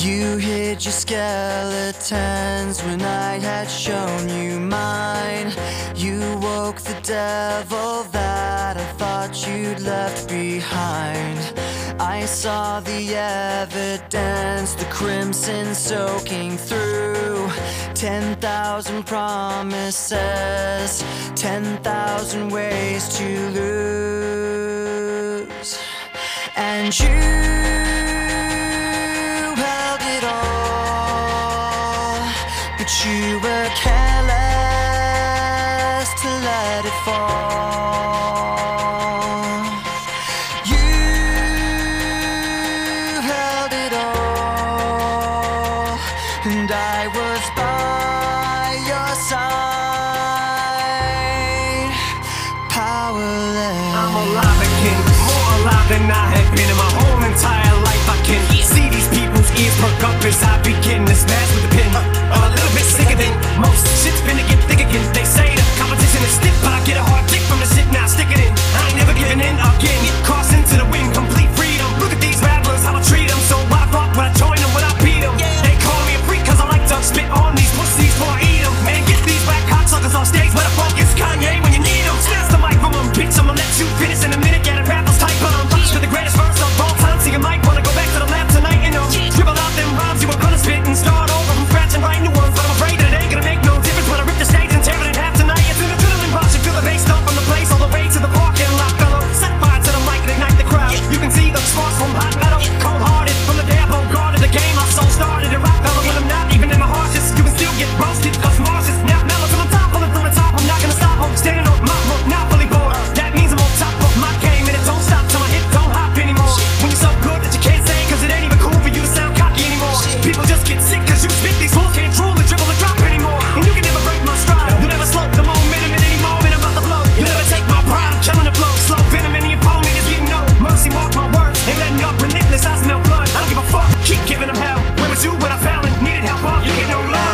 You hid your skeletons when I had shown you mine. You woke the devil that I thought you'd left behind. I saw the evidence, the crimson soaking through. 10,000 promises, 10,000 ways to lose. And you held it all, but you were careless to let it fall. You held it all, and I was by your side, powerless. I'm alive again, more alive than I have been in my whole entire life. I can see these people's ears perk up as I begin to smash with a pen. A little bit sicker than most. Shit's finna get thick again. They say the competition is stiff, but I get a hard dick from the shit. Now stick it in. I ain't never giving in again. Cross into the wind, complete freedom. Look at these rappers, how I treat them. So why fuck when I join them, when I beat them? They call me a freak cause I like to spit on these pussies before I eat them. Man, get these black cocksuckers off stage. Where the fuck is Kanye when you need them? Snatch the mic from them, bitch. I'ma let you finish in a minute. Get a rappers type on. For the greatest verse of all time. So you might wanna go back to the lab tonight and dribble out them rhymes you were gonna spit and start over from scratch and write new ones. But I'm afraid that it ain't gonna make no difference when I rip the stage and tear it in half tonight. It's in the adrenaline rush. You feel the bass stomp from the place all the way to the parking lot, fellow. Set fire to the mic and ignite the crowd. You can see the sparks from hot metal. Cold-hearted from the day I guarded the game. My soul started in rock, fellow. When I'm not even in my harshest, you can still get roasted. Cause Mars is now mellow to the top. Pulling from the top, I'm not gonna stop. I'm standing on my monopoly board. That means I'm on top of my game and it don't stop till my hit don't hop anymore. When you're so good that you can't say cause it ain't even cool for you to sound cocky anymore. People just get sick cause you spit these fools can't drool and dribble and drop anymore. And you can never break my stride. You'll never slow the momentum in any moment I'm about to blow. You'll never take my pride. I'm killing the flow. Slow venom and the opponent is getting no mercy. Mark my words. Ain't letting up relentless. I smell blood. I don't give a fuck. Keep giving them hell. Where was you when I found it? Needed help up. You get no love.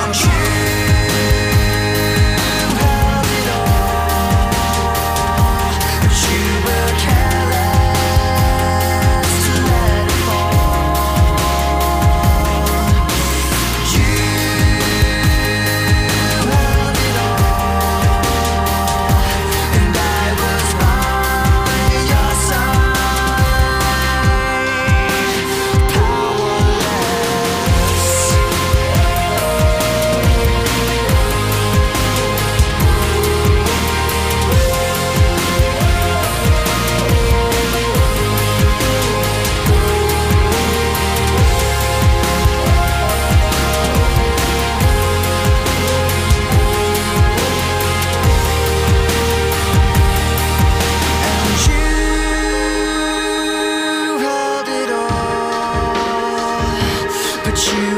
But you